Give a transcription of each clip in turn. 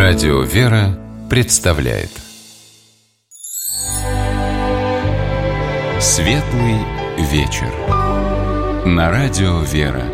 Радио «Вера» представляет Светлый вечер на Радио «Вера».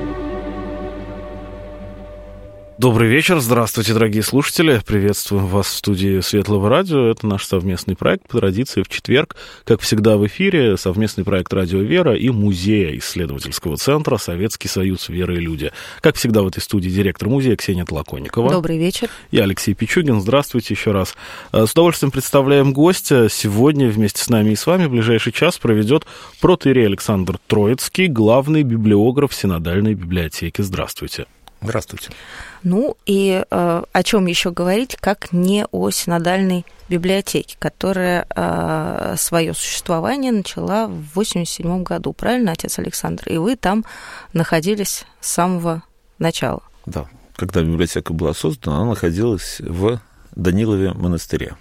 Добрый вечер, здравствуйте, дорогие слушатели. Приветствуем вас в студии Светлого радио. Это наш совместный проект по традиции в четверг. Как всегда в эфире совместный проект «Радио Вера» и Музея исследовательского центра «Советский союз. Вера и люди». Как всегда в этой студии директор музея Ксения Толоконникова. Добрый вечер. Я Алексей Пичугин. Здравствуйте еще раз. С удовольствием представляем гостя. Сегодня вместе с нами и с вами в ближайший час проведет протоиерей Александр Троицкий, главный библиограф Синодальной библиотеки. Здравствуйте. Здравствуйте. Ну и о чем еще говорить, как не о Синодальной библиотеке, которая свое существование начала в 1987 году, правильно, отец Александр? И вы там находились с самого начала. Да, когда библиотека была создана, она находилась в Данилове монастыре.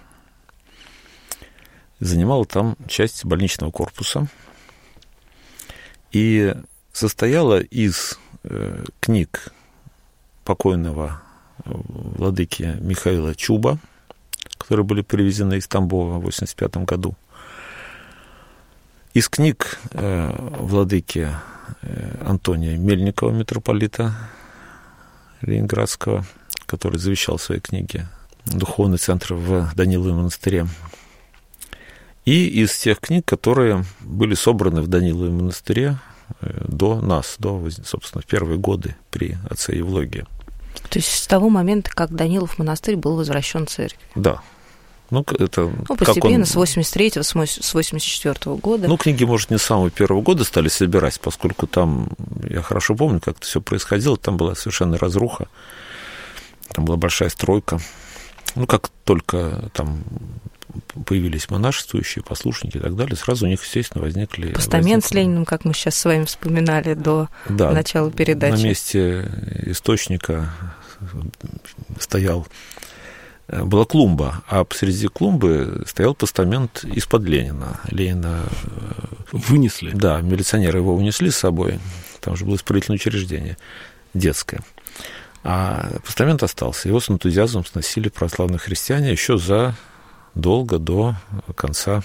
Занимала там часть больничного корпуса и состояла из книг покойного владыки Михаила Чуба, которые были привезены из Тамбова в 1985 году. Из книг владыки Антония Мельникова, митрополита Ленинградского, который завещал свои книги, духовный центр в Даниловом монастыре. И из тех книг, которые были собраны в Даниловом монастыре до нас, собственно, в первые годы при отце Евлогии. То есть с того момента, как Данилов монастырь был возвращен в церковь? Да. Это постепенно, с 83-го, с 84-го года. Книги, может, не с самого первого года стали собирать, поскольку там, я хорошо помню, как это все происходило, там была совершенно разруха, там была большая стройка. Как только там появились монашествующие, послушники и так далее, сразу у них, естественно, возникли... Постамент с Лениным, как мы сейчас с вами вспоминали до начала передачи. На месте источника была клумба, а посреди клумбы стоял постамент из-под Ленина. Ленина вынесли? Да, милиционеры его унесли с собой, там же было исправительное учреждение детское. А постамент остался. Его с энтузиазмом сносили православные христиане еще задолго до конца,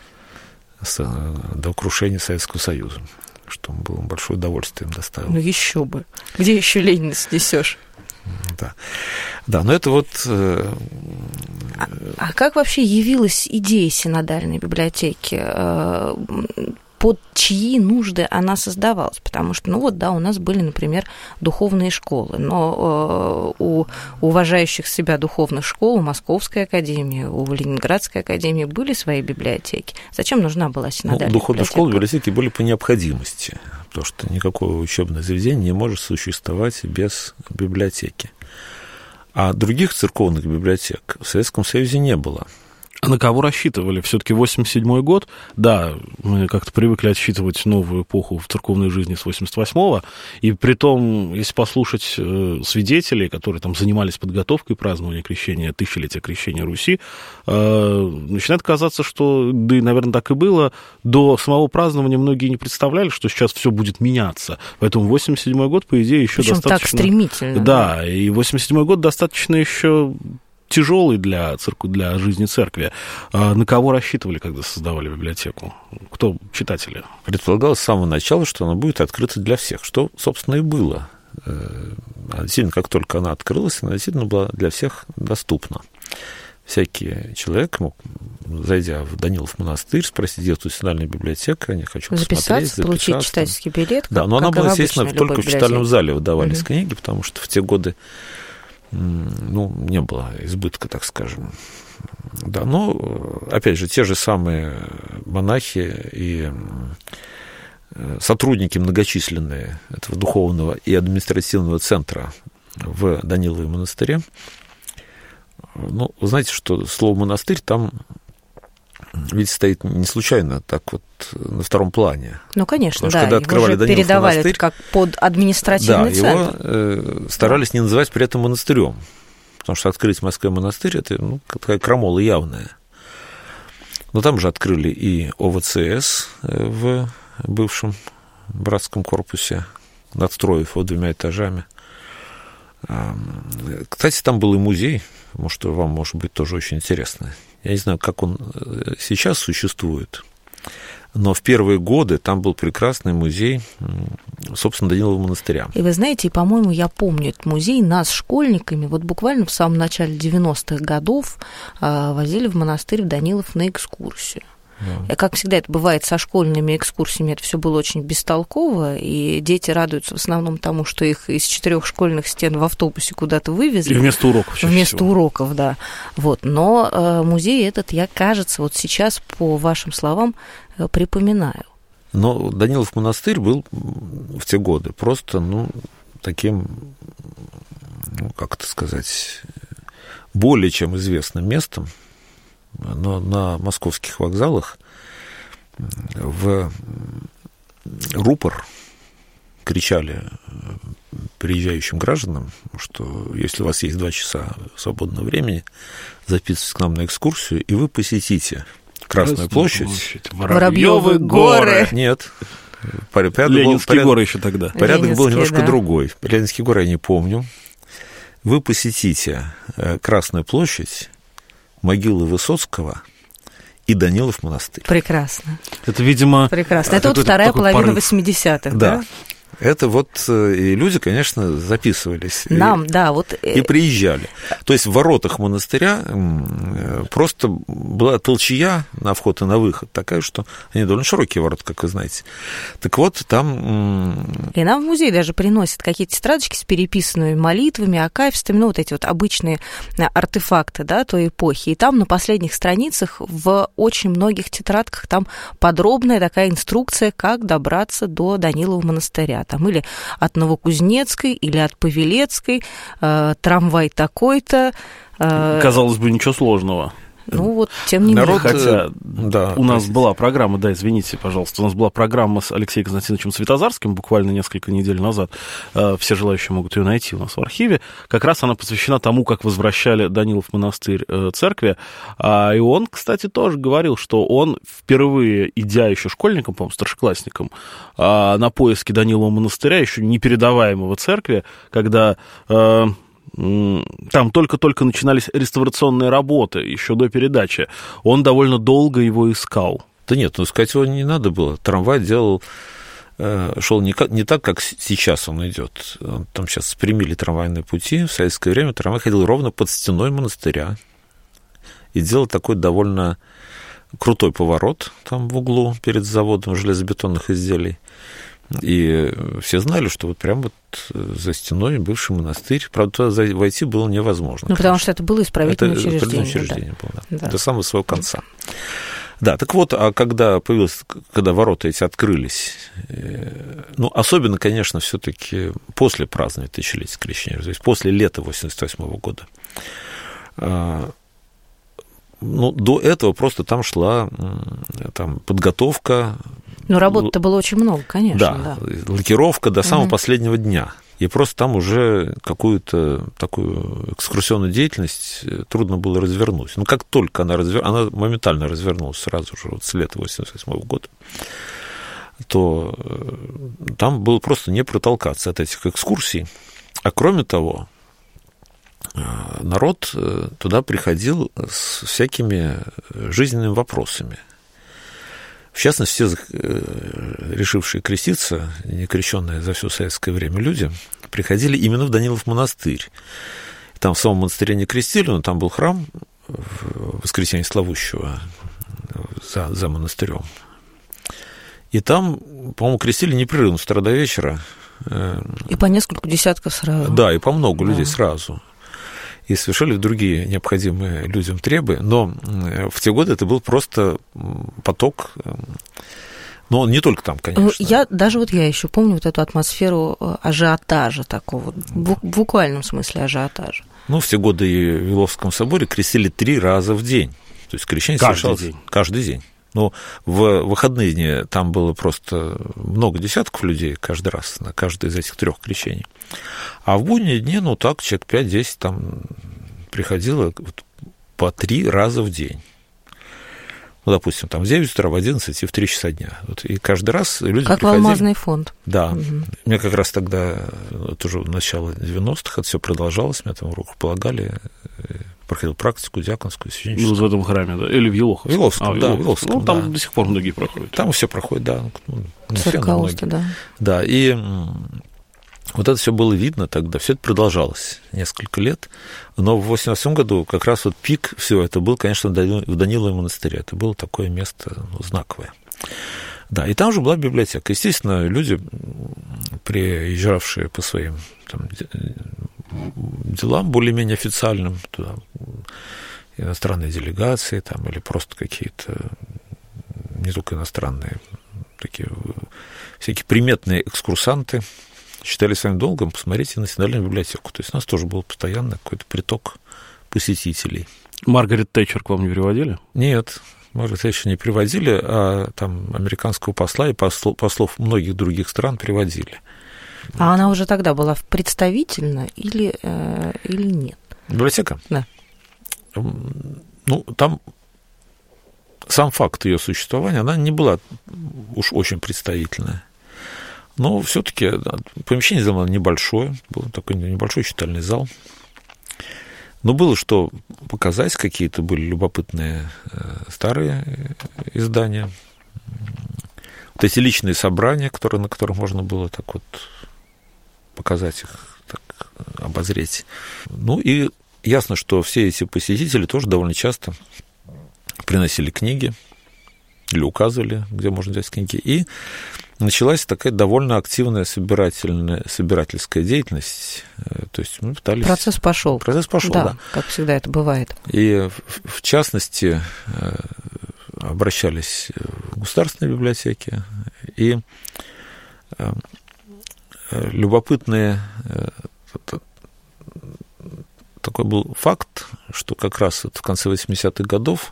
до крушения Советского Союза, что было большое удовольствие им доставило. Еще бы. Где еще Ленина снесешь? Да, но это А как вообще явилась идея Синодальной библиотеки? Под чьи нужды она создавалась? Потому что, у нас были, например, духовные школы, но у уважающих себя духовных школ, у Московской академии, у Ленинградской академии были свои библиотеки. Зачем нужна была Синодальная духовные библиотека? школы, библиотеки были по необходимости, потому что никакое учебное заведение не может существовать без библиотеки. А других церковных библиотек в Советском Союзе не было. А на кого рассчитывали? Все-таки 87-й год, да, мы как-то привыкли отсчитывать новую эпоху в церковной жизни с 88-го, и притом, если послушать свидетелей, которые там занимались подготовкой празднования крещения, тысячелетия крещения Руси, начинает казаться, что, да и, наверное, так и было, до самого празднования многие не представляли, что сейчас все будет меняться. Поэтому 87-й год, по идее, еще достаточно... так стремительно. Да, и 87-й год достаточно еще... тяжелый для жизни церкви. А на кого рассчитывали, когда создавали библиотеку? Кто читатели? Предполагалось с самого начала, что она будет открыта для всех, что, собственно, и было. Действительно, как только она открылась, она действительно была для всех доступна. Всякий человек мог, зайдя в Данилов монастырь, спросить, где тут Синодальная библиотека, я хочу посмотреть, получить читательский билет. Да, но она была, естественно, только в читальном зале выдавались книги, потому что в те годы не было избытка, так скажем. Да, но, опять же, те же самые монахи и сотрудники многочисленные этого духовного и административного центра в Данилове монастыре. Вы знаете, что слово «монастырь» там, видите, стоит не случайно, так на втором плане. Конечно, потому что, когда открывали Данилов передавали монастырь, это как под административный центр. Его старались не называть при этом монастырем, потому что открыть в Москве монастырь – это такая крамола явная. Но там же открыли и ОВЦС в бывшем братском корпусе, надстроив его 2 этажами. Кстати, там был и музей, может, вам, может быть, тоже очень интересно. Я не знаю, как он сейчас существует, но в первые годы там был прекрасный музей, собственно, Данилова монастыря. И вы знаете, по-моему, я помню этот музей, нас, школьниками, вот буквально в самом начале 90-х годов возили в монастырь в Данилов на экскурсию. Да. Как всегда это бывает со школьными экскурсиями, это все было очень бестолково, и дети радуются в основном тому, что их из 4 школьных стен в автобусе куда-то вывезли. И вместо уроков. Вместо уроков, да. Вот. Но музей этот, я, кажется, вот сейчас, по вашим словам, припоминаю. Но Данилов монастырь был в те годы просто, таким, как это сказать, более чем известным местом. Но на московских вокзалах в рупор кричали приезжающим гражданам, что если у вас есть 2 часа свободного времени, записывайтесь к нам на экскурсию, и вы посетите Красную площадь. Воробьёвы горы. Нет. Ленинские горы еще тогда. Порядок был немножко другой. Ленинские горы я не помню. Вы посетите Красную площадь, могилы Высоцкого и Данилов монастырь. Прекрасно. Это, видимо... Прекрасно. Это вот вторая половина 80-х, да? Это вот и люди, конечно, записывались. И И приезжали. То есть в воротах монастыря просто была толчья на вход и на выход такая, что они довольно широкие ворота, как вы знаете. Так вот, там... И нам в музей даже приносят какие-то тетрадочки с переписанными молитвами, акафистами, вот эти вот обычные артефакты, да, той эпохи. И там на последних страницах в очень многих тетрадках там подробная такая инструкция, как добраться до Данилова монастыря. Там или от Новокузнецкой, или от Павелецкой, трамвай такой-то. Казалось бы, ничего сложного. Тем не менее. Хотя у нас была программа, извините, пожалуйста, у нас была программа с Алексеем Константиновичем Светозарским буквально несколько недель назад. Все желающие могут ее найти у нас в архиве. Как раз она посвящена тому, как возвращали Данилов монастырь церкви. И он, кстати, тоже говорил, что он впервые, идя еще школьником, по-моему, старшеклассником, на поиски Данилова монастыря, еще непередаваемого церкви, когда... Там только-только начинались реставрационные работы, еще до передачи. Он довольно долго его искал. Да нет, искать его не надо было. Трамвай шел не так, как сейчас он идет. Там сейчас спрямили трамвайные пути. В советское время трамвай ходил ровно под стеной монастыря и делал такой довольно крутой поворот там в углу перед заводом железобетонных изделий. И все знали, что вот прямо вот за стеной бывший монастырь. Правда, туда войти было невозможно. Потому что это было исправительное учреждение. Это учреждение было, да. До самого своего конца. Да, так вот, а когда ворота эти открылись, особенно, конечно, все-таки после празднования тысячелетия Крещения, то есть после лета 88 года, до этого просто там шла подготовка. Работы-то было очень много, конечно. Да, лакировка до самого последнего дня. И просто там уже какую-то такую экскурсионную деятельность трудно было развернуть. Как только она моментально развернулась сразу же с лета 1988 года, то там было просто не протолкаться от этих экскурсий. А кроме того, народ туда приходил с всякими жизненными вопросами. В частности, все решившие креститься, некрещенные за все советское время люди, приходили именно в Данилов монастырь. Там в самом монастыре не крестили, но там был храм Воскресения Славущего за монастырем. И там, по-моему, крестили непрерывно с утра до вечера. И по несколько десятков сразу. Да, и по много людей сразу. И совершали другие необходимые людям требы, но в те годы это был просто поток, но он не только там, конечно. Я еще помню вот эту атмосферу ажиотажа такого, в буквальном смысле ажиотажа. В те годы и в Иловском соборе крестили 3 раза в день, то есть крещение совершалось каждый день. Но в выходные дни там было просто много десятков людей каждый раз, на каждое из этих 3 крещений. А в будние дни, человек 5-10 там приходило по 3 раза в день. ну, допустим, там в 9 утра, в 11 и в 3 часа дня. Вот, и каждый раз люди как приходили... в алмазный фонд. Да. Мне как раз тогда, тоже начало 90-х, это все продолжалось, меня там рукополагали, проходил практику диаконскую, священническую. Ну, в этом храме, да? Или в Елоховском? В Елоховском, да, в Елоховском, ну, там да. до сих пор многие проходят. Там все проходит, да. Церковство, да. Да, и вот это все было видно тогда, все это продолжалось несколько лет, но в 1988 году как раз вот пик всего это был, конечно, в Даниловом монастыре, это было такое место знаковое. Да, и там же была библиотека. Естественно, люди, приезжавшие по своим там, делам более-менее официальным, туда, иностранные делегации там, или просто какие-то, не только иностранные, такие всякие приметные экскурсанты, считали своим долгом посмотреть Национальную библиотеку. То есть у нас тоже был постоянно какой-то приток посетителей. Маргарет Тэтчер к вам не приводили? Нет, Маргарет Тэтчер не приводили, а там американского посла и послов многих других стран приводили. А она уже тогда была представительна или нет? Библиотека? Да. Ну, там сам факт ее существования, она не была уж очень представительная. Но все-таки помещение было небольшое, был такой небольшой читальный зал. Но было что показать, какие-то были любопытные старые издания. Вот эти личные собрания, на которых можно было так вот показать их, так, обозреть. Ну и ясно, что все эти посетители тоже довольно часто приносили книги или указывали, где можно взять книги. И началась такая довольно активная собирательская деятельность. То есть мы пытались... Процесс пошел. Процесс пошел, да. Как всегда это бывает. И в частности обращались в государственные библиотеки, и любопытный такой был факт, что как раз в конце 80-х годов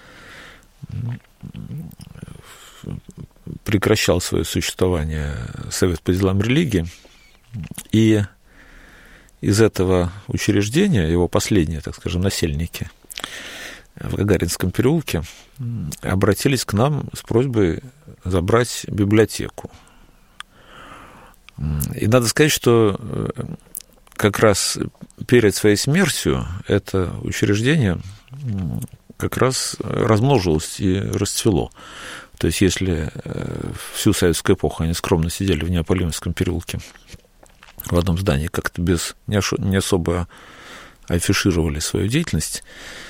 прекращал свое существование Совет по делам религии, и из этого учреждения, его последние, так скажем, насельники в Гагаринском переулке обратились к нам с просьбой забрать библиотеку. И надо сказать, что как раз перед своей смертью это учреждение как раз размножилось и расцвело. То есть, если всю советскую эпоху они скромно сидели в Неаполимовском переулке в одном здании, как-то не особо афишировали свою деятельность,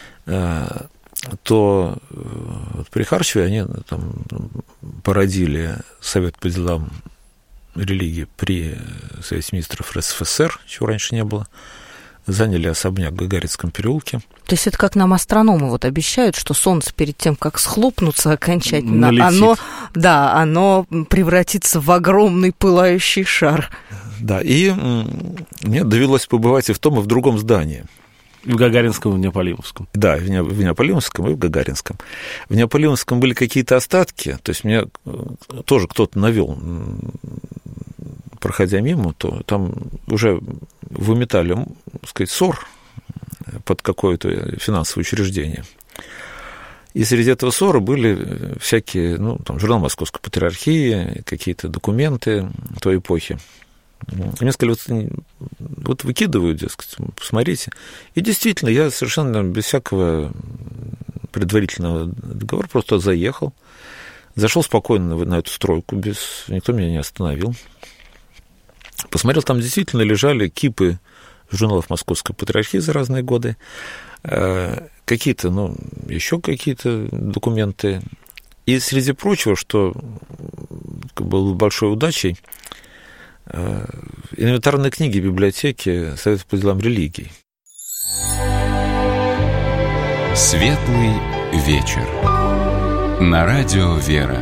то при Харчеве они там породили Совет по делам религии при Совете министров РСФСР, чего раньше не было, заняли особняк в Гагаринском переулке. То есть это как нам астрономы вот обещают, что Солнце перед тем, как схлопнуться окончательно, оно превратится в огромный пылающий шар. Да, и мне довелось побывать и в том, и в другом здании. В Гагаринском и в Неаполимовском. Да, в Неаполимовском и в Гагаринском. В Неаполимовском были какие-то остатки, то есть меня тоже кто-то навел, проходя мимо, то там уже выметали, так сказать, ссор под какое-то финансовое учреждение. И среди этого ссора были всякие, там, журнал Московской Патриархии, какие-то документы той эпохи. И мне сказали, вот выкидываю, дескать, посмотрите. И действительно, я совершенно без всякого предварительного договора просто заехал, зашел спокойно на эту стройку, никто меня не остановил. Посмотрел, там действительно лежали кипы журналов Московской Патриархии за разные годы, какие-то, еще какие-то документы. И среди прочего, что было большой удачей, инвентарные книги библиотеки Совета по делам религий. Светлый вечер. На радио «Вера».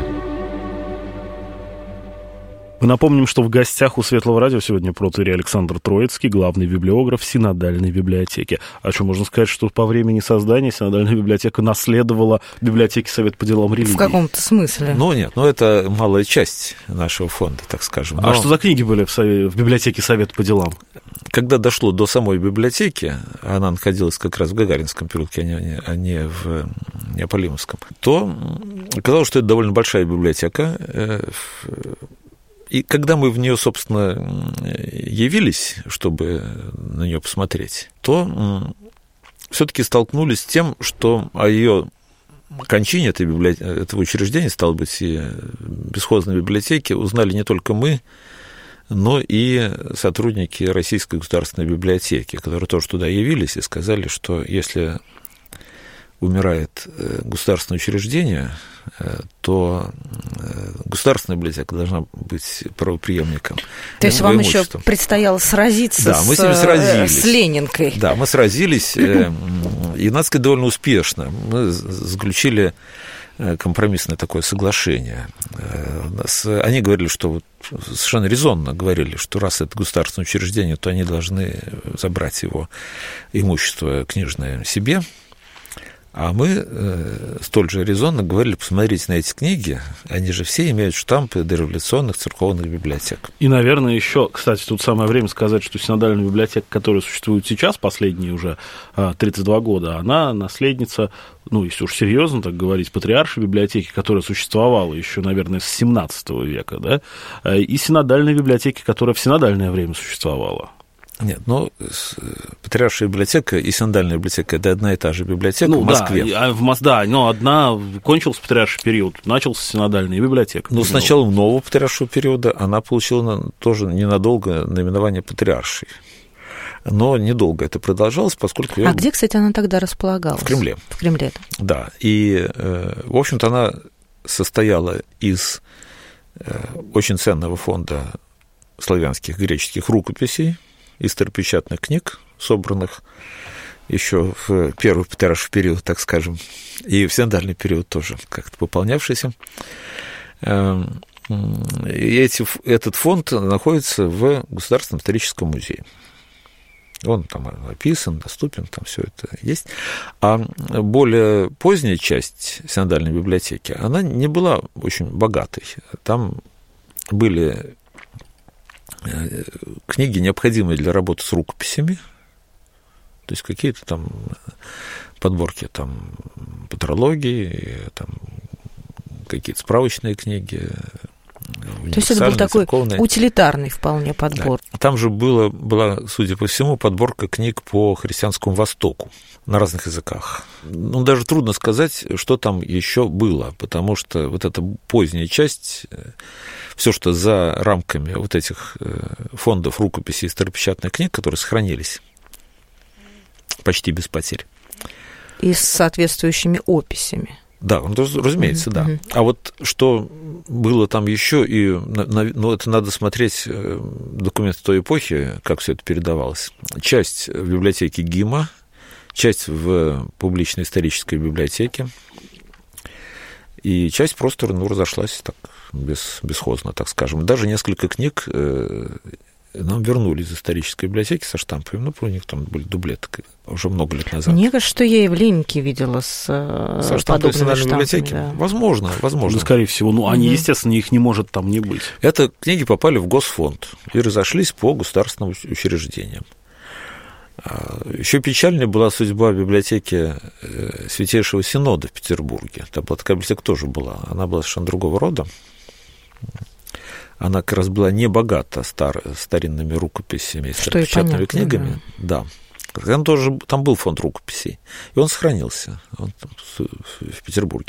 Мы напомним, что в гостях у Светлого радио сегодня протоиерей Александр Троицкий, главный библиограф Синодальной библиотеки. А что, можно сказать, что по времени создания Синодальная библиотека наследовала библиотеки Совета по делам религии? В каком-то смысле. Нет, это малая часть нашего фонда, так скажем. А что за книги были в библиотеке Совета по делам? Когда дошло до самой библиотеки, она находилась как раз в Гагаринском переулке, а не в Неаполимовском, то оказалось, что это довольно большая библиотека. И когда мы в нее, собственно, явились, чтобы на нее посмотреть, то все-таки столкнулись с тем, что о ее кончине этого учреждения, стало быть, и бесхозной библиотеки, узнали не только мы, но и сотрудники Российской государственной библиотеки, которые тоже туда явились и сказали, что если умирает государственное учреждение, то государственная библиотека должна быть правопреемником. То есть вам еще предстояло сразиться с Ленинкой. Да, мы сразились, и, надо сказать, довольно успешно. Мы заключили компромиссное такое соглашение. Они говорили, что совершенно резонно говорили, что раз это государственное учреждение, то они должны забрать его имущество книжное себе. А мы столь же резонно говорили, посмотрите на эти книги, они же все имеют штампы дореволюционных церковных библиотек. И, наверное, еще, кстати, тут самое время сказать, что синодальная библиотека, которая существует сейчас, последние уже 32 года, она наследница, если уж серьезно так говорить, патриаршей библиотеки, которая существовала еще, наверное, с 17 века, да, и синодальной библиотеки, которая в синодальное время существовала. Нет, Патриаршая библиотека и синодальная библиотека – это одна и та же библиотека в Москве. Но одна кончился патриарший период, начался синодальная библиотека. С началом нового патриаршего периода она получила тоже ненадолго наименование патриаршей. Но недолго это продолжалось, поскольку... А где, кстати, она тогда располагалась? В Кремле. В Кремле. Да, и, в общем-то, она состояла из очень ценного фонда славянских греческих рукописей, из старопечатных книг, собранных еще в первый патриарший период, так скажем, и в синодальный период тоже как-то пополнявшийся. И этот фонд находится в Государственном историческом музее. Он там описан, доступен, там все это есть. А более поздняя часть синодальной библиотеки, она не была очень богатой. Там были книги, необходимые для работы с рукописями, то есть какие-то там подборки там патрологии, там какие-то справочные книги. То есть это был такой утилитарный вполне подбор. Да. Там же была, судя по всему, подборка книг по христианскому Востоку на разных языках. Даже трудно сказать, что там еще было, потому что вот эта поздняя часть, все, что за рамками вот этих фондов рукописей и старопечатных книг, которые сохранились почти без потерь. И с соответствующими описями. Да, разумеется, да. А вот что было там еще, это надо смотреть документы той эпохи, как все это передавалось. Часть в библиотеке ГИМа, часть в публичной исторической библиотеке, и часть просто разошлась так бесхозно, так скажем. Даже несколько книг нам вернули из исторической библиотеки со штампами, у них там были дублеты уже много лет назад. Мне кажется, что я и в Ленинке видела со подобными штампами. Библиотеки? Да. Возможно. Скорее всего. Они, естественно, их не может там не быть. Это книги попали в Госфонд и разошлись по государственным учреждениям. Еще печальнее была судьба библиотеки Святейшего Синода в Петербурге. Там была такая библиотека тоже была. Она была совершенно другого рода. Она как раз была не богата старинными рукописями и старопечатными книгами. Да. Там был фонд рукописей, и он сохранился в Петербурге.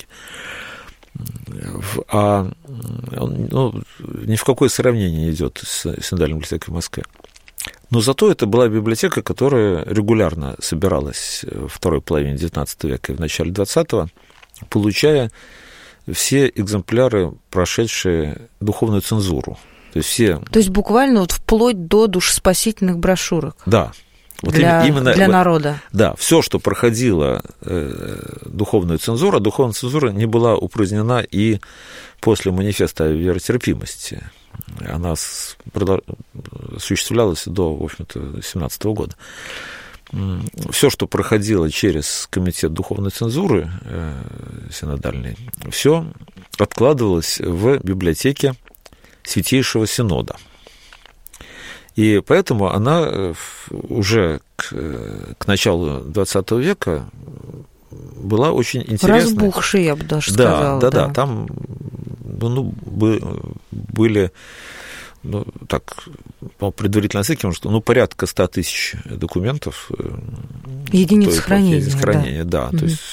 Ни в какое сравнение не идет с синодальной библиотекой в Москве. Но зато это была библиотека, которая регулярно собиралась во второй половине XIX века и в начале XX, получая все экземпляры, прошедшие духовную цензуру. То есть буквально вплоть до душеспасительных брошюрок. Да. Для народа. Да, все, что проходило духовную цензуру, а духовная цензура не была упразднена и после манифеста о веротерпимости. Она осуществлялась до, в общем-то, 2017 года. Все, что проходило через комитет духовной цензуры синодальный, все откладывалось в библиотеке Святейшего Синода. И поэтому она уже к началу XX века была очень интересная. Разбухший, я бы даже сказала. Да, там были, так, по предварительной оценке, порядка 100 тысяч документов. Единиц хранения. Да. То есть...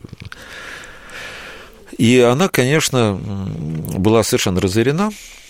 И она, конечно, была совершенно разорена,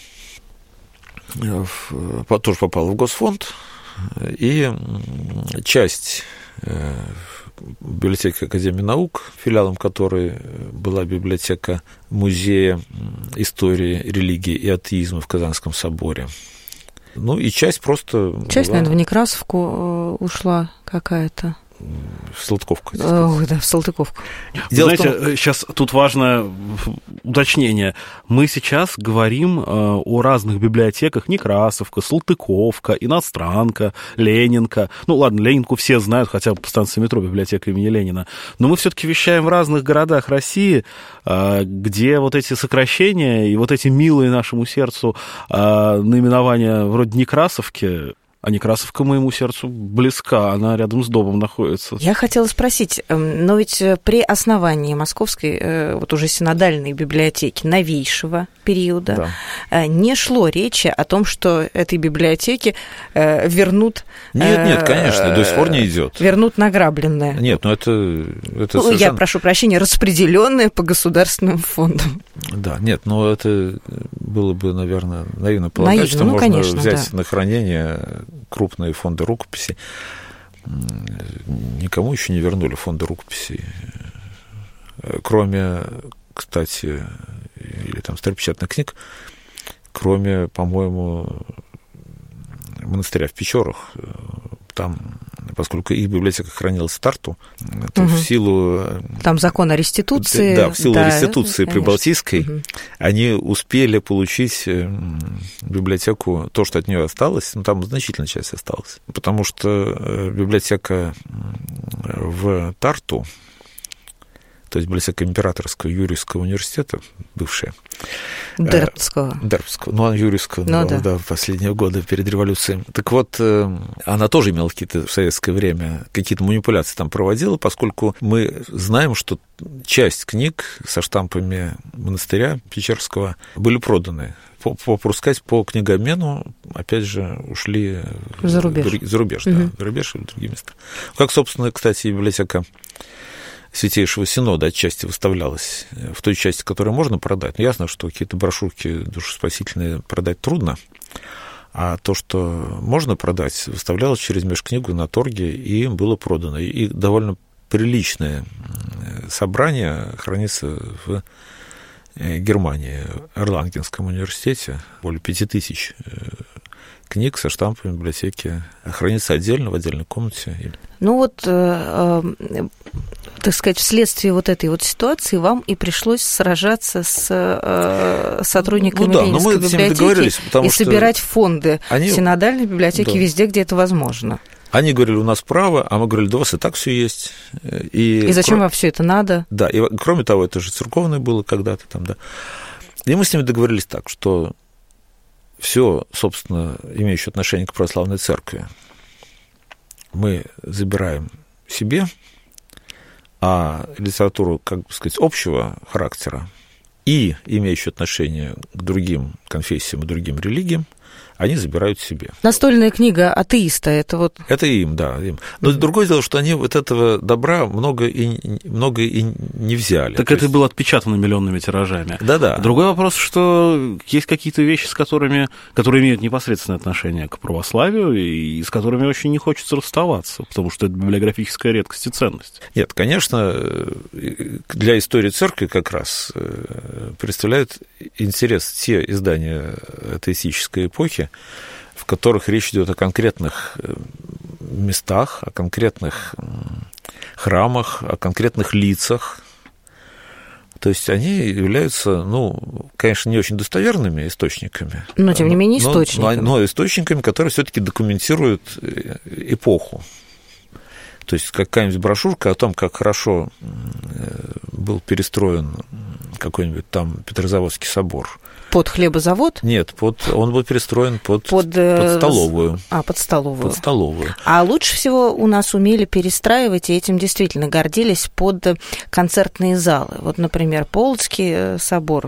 тоже попала в Госфонд, и часть библиотеки Академии наук, филиалом которой была библиотека Музея истории, религии и атеизма в Казанском соборе. И часть просто... Часть, наверное, в Некрасовку ушла какая-то. В Салтыковку. В Салтыковку. Знаете, сейчас тут важное уточнение. Мы сейчас говорим о разных библиотеках: Некрасовка, Салтыковка, Иностранка, Ленинка. Ладно, Ленинку все знают, хотя бы по станции метро библиотека имени Ленина. Но мы все-таки вещаем в разных городах России, где вот эти сокращения и вот эти милые нашему сердцу наименования вроде Некрасовки. А Некрасовка моему сердцу близка, она рядом с домом находится. Я хотела спросить, но ведь при основании Московской, вот уже синодальной библиотеки новейшего периода, не шло речи о том, что этой библиотеке вернут... Нет, конечно, до сих пор не идет. Вернут награбленное. Нет, это совершенно... Я прошу прощения, распределенное по государственным фондам. Да, нет, это было бы, наверное, наивно полагать, что можно конечно, взять на хранение крупные фонды рукописей. Никому еще не вернули фонды рукописей, кроме, кстати, или там старопечатных книг, кроме, по-моему, монастыря в Печорах. Там, поскольку их библиотека хранилась в Тарту, то в силу... Там закон о реституции. Да, в силу реституции прибалтийской они успели получить библиотеку, то, что от нее осталось, там значительная часть осталась. Потому что библиотека в Тарту, то есть библиотека Императорского Юрийского университета, бывшая. Дербцкого. А Юрийского, да, в последние годы перед революцией. Так вот, она тоже имела какие-то в советское время, какие-то манипуляции там проводила, поскольку мы знаем, что часть книг со штампами монастыря Печерского были проданы. Попускать по книгообмену, опять же, ушли за рубеж. За рубеж и в другие места. Как, собственно, кстати, библиотека Святейшего Синода отчасти выставлялась в той части, которую можно продать. Но ясно, что какие-то брошюрки душеспасительные продать трудно, а то, что можно продать, выставлялось через межкнигу на торге, и было продано. И довольно приличное собрание хранится в Германии, в Эрлангенском университете, более 5000 книг со штампами библиотеки хранится отдельно, в отдельной комнате. Так сказать, вследствие вот этой вот ситуации вам и пришлось сражаться с сотрудниками Ленинской библиотеки и собирать фонды синодальной библиотеки везде, где это возможно. Они говорили, у нас право, а мы говорили, да у вас и так все есть. И зачем вам все это надо? Да, и кроме того, это же церковное было когда-то там, да. И мы с ними договорились так, что все, собственно, имеющее отношение к православной церкви, мы забираем себе, а литературу, как бы сказать, общего характера и имеющую отношение к другим конфессиям и другим религиям, они забирают себе. Настольная книга атеиста, это вот... Это им, да. Им. Но другое дело, что они вот этого добра много и не взяли. Так это было отпечатано миллионными тиражами. Да-да. Другой вопрос, что есть какие-то вещи, которые имеют непосредственное отношение к православию и с которыми очень не хочется расставаться, потому что это библиографическая редкость и ценность. Нет, конечно, для истории церкви как раз представляют интерес те издания атеистической эпохи, в которых речь идет о конкретных местах, о конкретных храмах, о конкретных лицах. То есть они являются, конечно, не очень достоверными источниками. Но, тем не менее, источниками. Но источниками, которые все-таки документируют эпоху. То есть какая-нибудь брошюрка о том, как хорошо был перестроен какой-нибудь там Петрозаводский собор, Под хлебозавод? Нет, он был перестроен под столовую. Под столовую. Под столовую. А лучше всего у нас умели перестраивать, и этим действительно гордились, под концертные залы. Вот, например, Полоцкий собор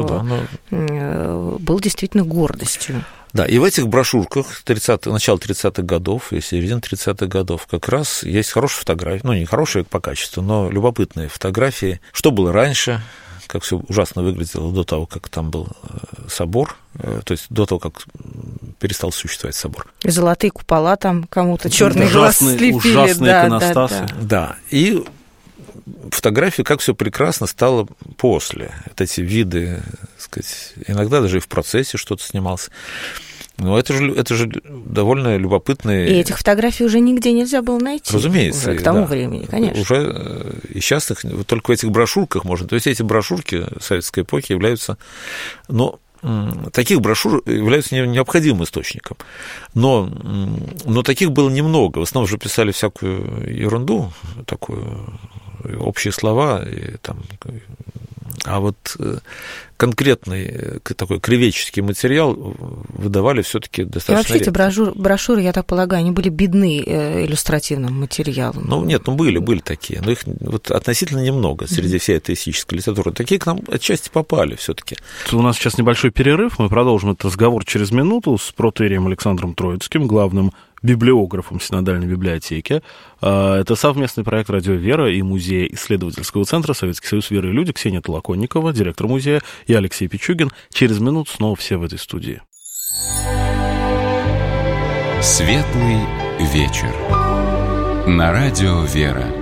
был действительно гордостью. Да, и в этих брошюрках начала 30-х годов и середины 30-х годов как раз есть хорошие фотографии, не хорошие по качеству, но любопытные фотографии, что было раньше, как все ужасно выглядело до того, как там был собор, то есть до того, как перестал существовать собор. И золотые купола там кому-то, черный глаз слепили. Ужасные иконостасы. Да, и фотографии, как все прекрасно стало после. Вот эти виды, так сказать, иногда даже и в процессе что-то снимался. Но это же довольно любопытные... И этих фотографий уже нигде нельзя было найти. Разумеется. Уже к тому времени, конечно. Уже и сейчас их только в этих брошюрках можно... То есть эти брошюрки советской эпохи являются... Таких брошюр являются необходимым источником. Но таких было немного. В основном же писали всякую ерунду, такую, общие слова, и там... А вот конкретный такой кривеческий материал выдавали все-таки достаточно редко. И вообще эти брошюры, я так полагаю, они были бедны иллюстративным материалом. Нет, были такие, но их относительно немного среди всей атеистической литературы. Такие к нам отчасти попали все-таки. У нас сейчас небольшой перерыв, мы продолжим этот разговор через минуту с протоиереем Александром Троицким, главным библиографом Синодальной библиотеки. Это совместный проект «Радио Вера» и Музея исследовательского центра «Советский союз веры и люди», Ксения Толоконникова, директор музея, и Алексей Пичугин. Через минуту снова все в этой студии. Светлый вечер. На радио «Вера».